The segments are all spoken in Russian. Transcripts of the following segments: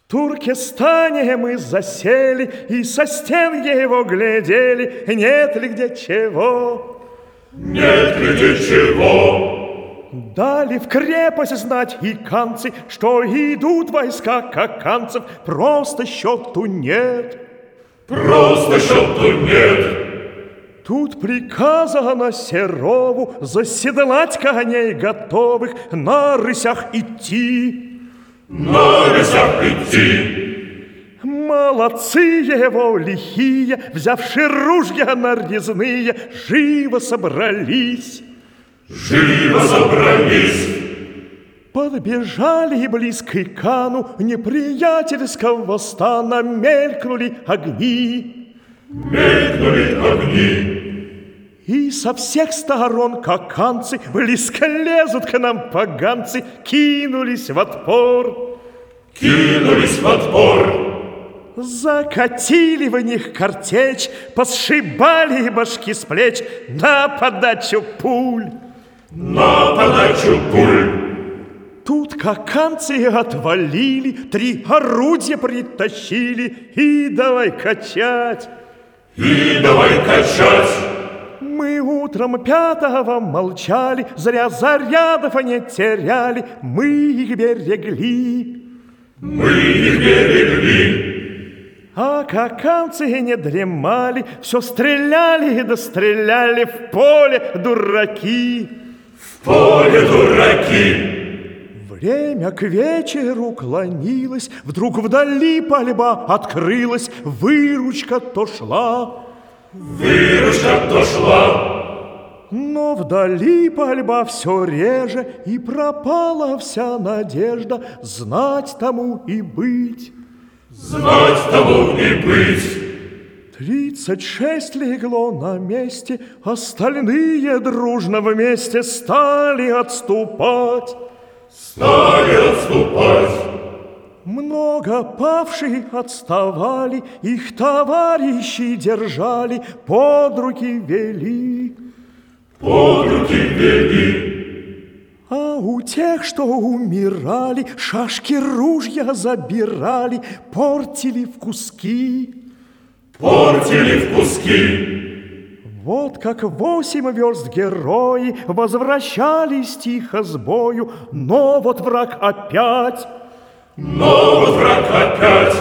Туркестане мы засели и со стен его глядели, нет ли где чего. Нет ли где чего. Дали в крепость знать и канцы, что идут войска каканцев, просто счету нет. Просто счету нет. Тут приказано Серову заседлать коней готовых, на рысях идти. На рысях идти. Молодцы его лихие, взявши ружья нарезные, живо собрались. Живо собрались. Подбежали близко к Кану неприятельского стана, мелькнули огни. Мелькнули огни. И со всех сторон каканцы, близко лезут к нам поганцы, кинулись в отпор. Кинулись в отпор. Закатили в них картечь, посшибали башки с плеч на подачу пуль. На подачу пуль. Тут каканцы отвалили, 3 орудия притащили, и давай качать. И давай качать. Мы утром 5-го молчали, зря зарядов не теряли, мы их берегли. Мы их берегли. А каканцы не дремали, все стреляли да стреляли, в поле дураки. В поле дураки. Время к вечеру клонилось, вдруг вдали пальба открылась, выручка то шла. Выручка то шла. Но вдали пальба все реже, и пропала вся надежда знать тому и быть. Знать тому и быть. 36 легло на месте, остальные дружно вместе стали отступать. Стали отступать. Много павших отставали, их товарищи держали, под руки вели. Под руки вели. А у тех, что умирали, шашки ружья забирали, портили в куски. Портили в куски. Вот как 8 верст герои возвращались тихо с бою, но вот враг опять. Но вот враг опять.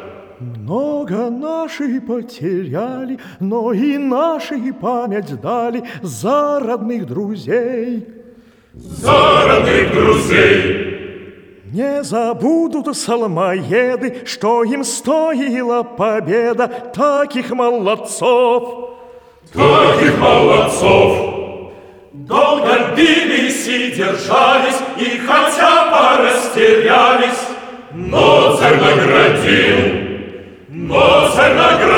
Много наши потеряли, но и наши память дали за родных друзей. За родных друзей. Не забудут салмоеды, что им стоила победа таких молодцов. Таких молодцов. Долго бились и держались, и хотя порастерялись, но царь наградил. Но царь наградил.